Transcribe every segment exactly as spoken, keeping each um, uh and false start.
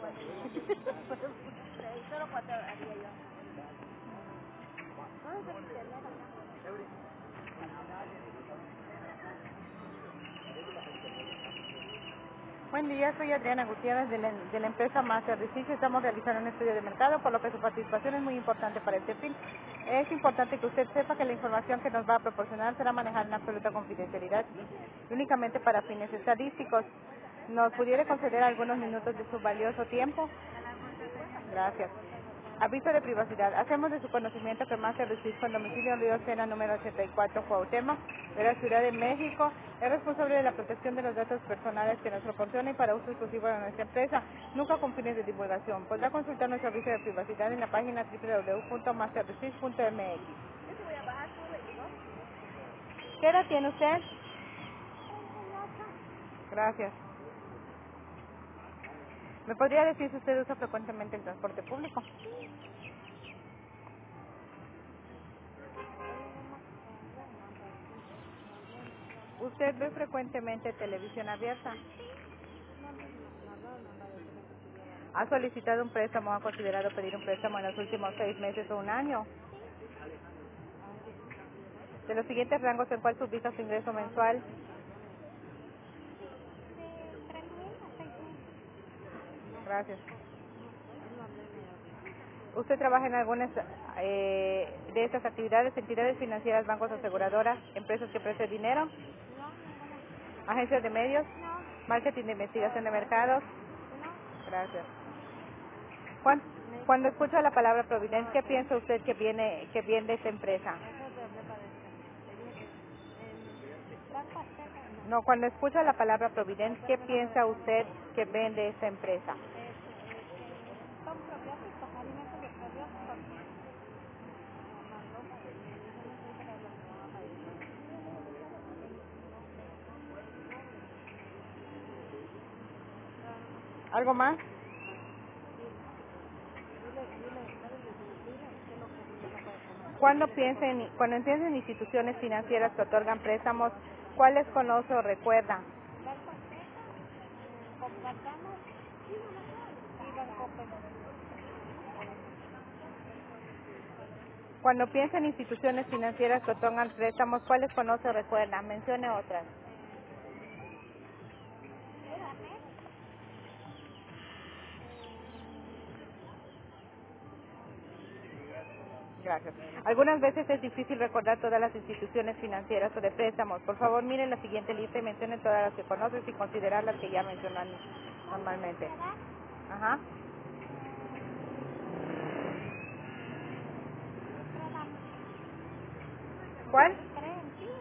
Solo cuatro haría yo. No, es el internet acá. Buen día, soy Adriana Gutiérrez de la, de la empresa Master Research. Estamos realizando un estudio de mercado, por lo que su participación es muy importante para este fin. Es importante que usted sepa que la información que nos va a proporcionar será manejada en absoluta confidencialidad y únicamente para fines estadísticos. ¿Nos pudiera conceder algunos minutos de su valioso tiempo? Gracias. Aviso de privacidad. Hacemos de su conocimiento que Master Research con domicilio en Río Sena número ochenta y cuatro Cuauhtémoc, de la Ciudad de México, es responsable de la protección de los datos personales que nos proporciona y para uso exclusivo de nuestra empresa, nunca con fines de divulgación. Podrá consultar nuestro aviso de privacidad en la página doble u doble u doble u punto master research punto m x. ¿Qué edad tiene usted? Gracias. ¿Me podría decir si usted usa frecuentemente el transporte público? ¿Usted ve frecuentemente televisión abierta? ¿Ha solicitado un préstamo o ha considerado pedir un préstamo en los últimos seis meses o un año? De los siguientes rangos, ¿en cuál se ubica su ingreso mensual? Gracias. ¿Usted trabaja en algunas eh, de estas actividades, entidades financieras, bancos, aseguradoras, empresas que prestan dinero, agencias de medios, marketing de investigación de mercados? Gracias. Cuan- Cuando escucha la palabra Providence, ¿qué piensa usted que viene que viene de esta empresa? No, cuando escucha la palabra Providence, ¿qué piensa usted que vende esta empresa? Son probióticos, alimentos de probióticos. ¿Algo más? Cuando piensa en, cuando piensa en instituciones financieras que otorgan préstamos, ¿cuáles conoce o recuerda? Banco Azteca, eh, Compartamos y Bancoppel. Cuando piensa en instituciones financieras que otorgan préstamos, ¿cuáles conoce o recuerda? Mencione otras. Edamed, Gracias. Algunas veces es difícil recordar todas las instituciones financieras o de préstamos. Por favor, mire la siguiente lista y mencione todas las que conoce sin considerar las que ya mencionan Banco normalmente. Sociedad, Ajá. Credam, ¿Cuál? Creen, sí,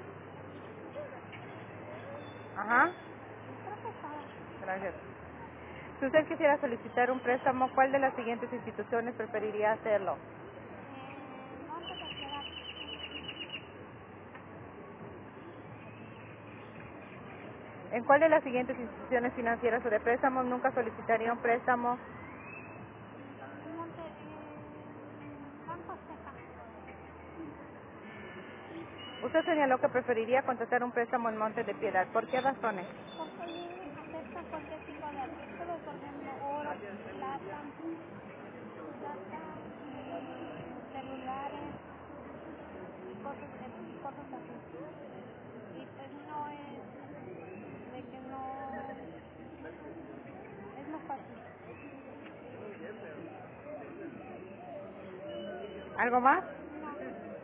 Ajá. creo que todas. Gracias. Si usted quisiera solicitar un préstamo, ¿cuál de las siguientes instituciones preferiría hacerlo? Eh, Monte de Piedad, ¿En cuál de las siguientes instituciones financieras o de préstamos nunca solicitaría un préstamo? Monte, eh, Banco Azteca, Usted señaló que preferiría contratar un préstamo en Monte de Piedad. ¿Por qué razones? porque ellos aceptan cualquier tipo de artículos, por ejemplo, oro, plata, plata y celulares y cosas, y cosas así. Y pues no es de que no es más fácil. ¿Algo más? No,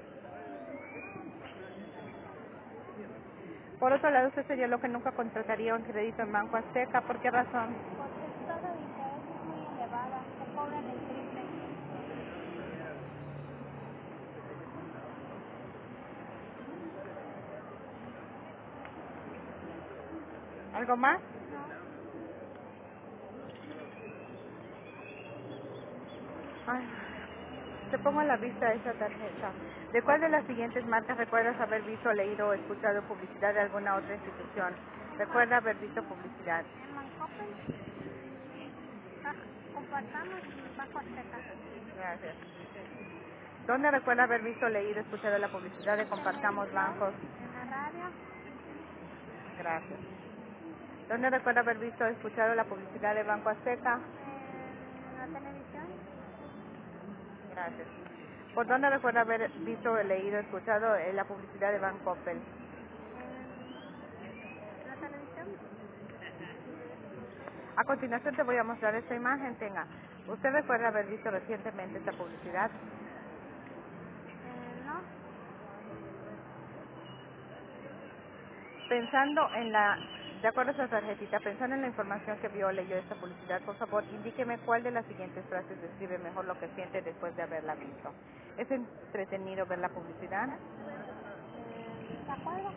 Por otro lado, usted señaló que nunca contrataría un crédito en Banco Azteca. ¿Por qué razón? porque su tasa de interés es muy elevada, te cobran el triple. ¿Algo más? No, Ay, te pongo en la vista esa tarjeta. ¿De cuál de las siguientes marcas recuerdas haber visto, leído o escuchado publicidad de alguna otra institución? en, man, Recuerda haber visto publicidad. en Mancoppel baj- compartamos y Banco Azteca. Gracias. ¿Dónde recuerda haber visto, leído, escuchado la publicidad de En Compartamos televisión, Bancos? en la radio, Gracias. ¿Dónde recuerda haber visto, escuchado la publicidad de Banco Azteca? eh, la televisión. Gracias. ¿Por dónde recuerda haber visto, leído, escuchado eh, la publicidad de Van Coppel? En la televisión. A continuación te voy a mostrar esta imagen. Tenga. ¿Usted recuerda haber visto recientemente esta publicidad? Eh, no. Pensando en la, de acuerdo a esa tarjetita, pensando en la información que vio o leyó esta publicidad, por favor, indíqueme cuál de las siguientes frases describe mejor lo que siente después de haberla visto. ¿Es entretenido ver la publicidad? Eh, ¿De acuerdo?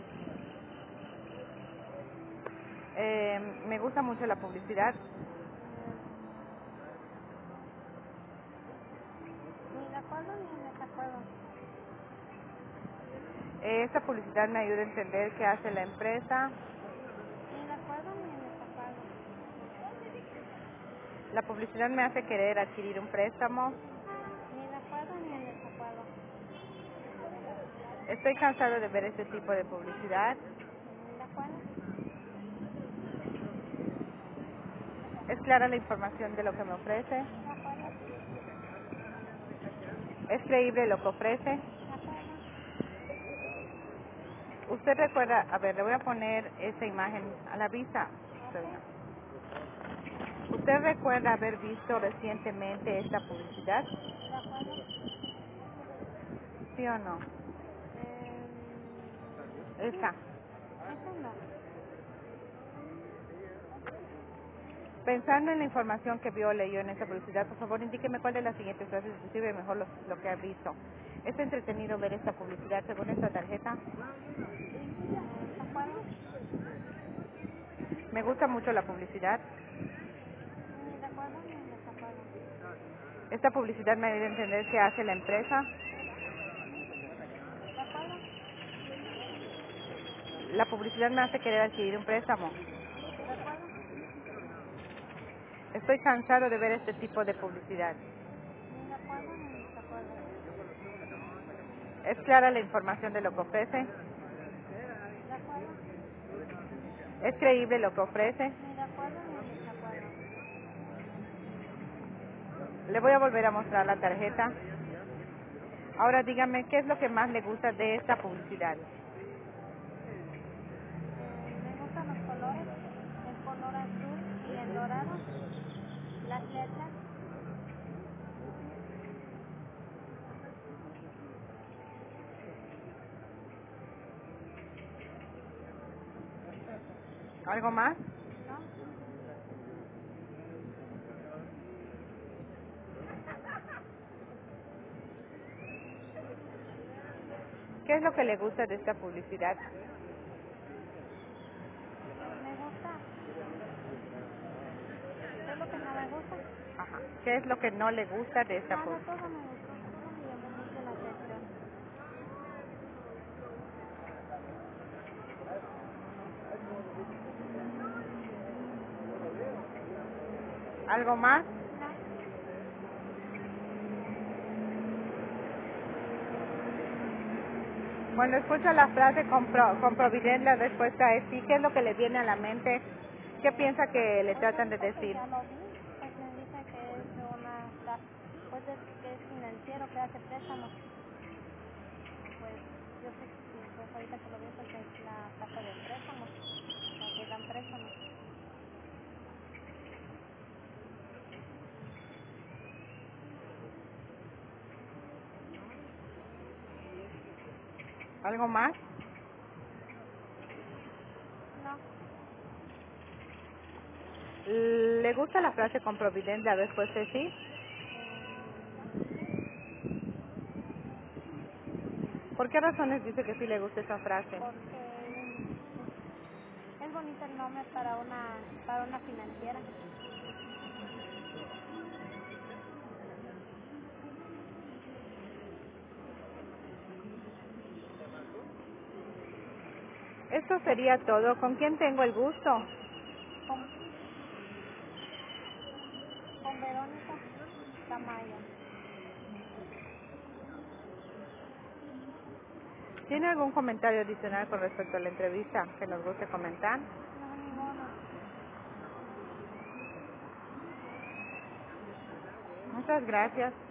Eh, me gusta mucho la publicidad. Eh, ni de acuerdo ni en desacuerdo. Eh, esta publicidad me ayuda a entender qué hace la empresa. Ni de acuerdo ni en desacuerdo. La publicidad me hace querer adquirir un préstamo. Ni de acuerdo ni en desacuerdo. Estoy cansado de ver este tipo de publicidad. Mm, ¿De acuerdo? Es clara la información de lo que me ofrece. ¿De acuerdo? Es creíble lo que ofrece. ¿De acuerdo? Usted recuerda, a ver, le voy a poner esa imagen a la vista. Ok. ¿Usted recuerda haber visto recientemente esta publicidad? ¿De acuerdo? ¿Sí o no? Eh, sí. Esta. Eso no. Pensando en la información que vio o leyó en esta publicidad, por favor indíqueme cuál de las siguientes frases describe mejor lo, lo que ha visto. ¿Es entretenido ver esta publicidad según esta tarjeta? Eh, ¿De acuerdo? Me gusta mucho la publicidad. Ni de acuerdo ni en desacuerdo. Esta publicidad me ayuda a entender qué hace la empresa. ¿De acuerdo? La publicidad me hace querer adquirir un préstamo. ¿De acuerdo? Estoy cansado de ver este tipo de publicidad. Ni de acuerdo ni en desacuerdo. Es clara la información de lo que ofrece. ¿De acuerdo? Es creíble lo que ofrece. Ni de acuerdo ni en desacuerdo. Le voy a volver a mostrar la tarjeta. Ahora dígame qué es lo que más le gusta de esta publicidad. Eh, me gustan los colores, el color azul y el dorado, las letras. ¿Algo más? ¿No? ¿Qué es lo que le gusta de esta publicidad? Me gusta. ¿Qué es lo que no me gusta? Ajá. ¿Qué es lo que no le gusta de esta Nada, todo publicidad? me gustó, todo me llamó mucho la atención. ¿Algo más? No, Cuando escucha la frase con, pro, con providencia, la respuesta es sí. ¿Qué es lo que le viene a la mente? ¿Qué eh, piensa que le pues tratan de ahorita que decir? ya lo vi, pues me dice que es de una, ca- pues es, que es financiero, que hace préstamos. Y pues yo sé que pues ahorita que lo vi, pues es la casa de préstamos, la que dan préstamos. ¿Algo más? No, ¿Le gusta la frase con providencia? La respuesta es sí. eh, sí, ¿Por qué razones dice que sí le gusta esa frase? porque es, es bonito el nombre para una, para una financiera. Esto sería todo. ¿Con quién tengo el gusto? Con, con Verónica Tamayo. ¿Tiene algún comentario adicional con respecto a la entrevista que nos guste comentar? No, ninguno. Muchas gracias.